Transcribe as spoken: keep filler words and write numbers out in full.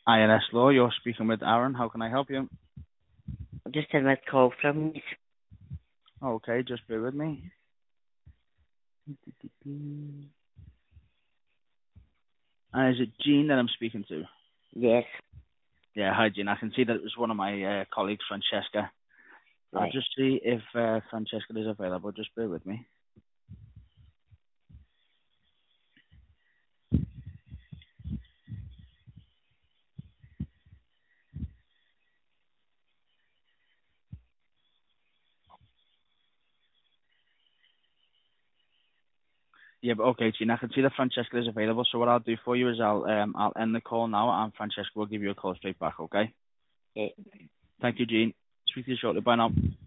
I N S Law, you're speaking with Aaron. How can I help you? I just had a call from you. Okay, just bear with me. Uh, is it Jean that I'm speaking to? Yes, Yeah, hi Jean. I can see that it was one of my uh, colleagues, Francesca. I'll right. just see if uh, Francesca is available. Just bear with me. Yeah, but okay, Jean. I can see that Francesca is available. So what I'll do for you is I'll um, I'll end the call now, and Francesca will give you a call straight back. Okay? Yeah. Thank you, Jean. Speak to you shortly. Bye now.